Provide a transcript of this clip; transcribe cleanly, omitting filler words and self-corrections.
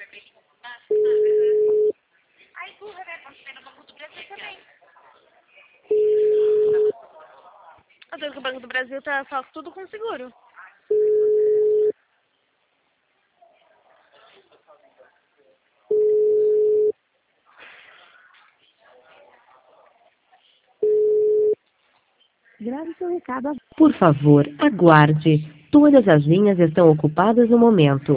Ai, burra, né? Você tem no Banco do Brasil também. Eu sei que o Banco do Brasil tá só tudo com seguro. Grave seu recado. Por favor, aguarde. Todas as linhas estão ocupadas no momento.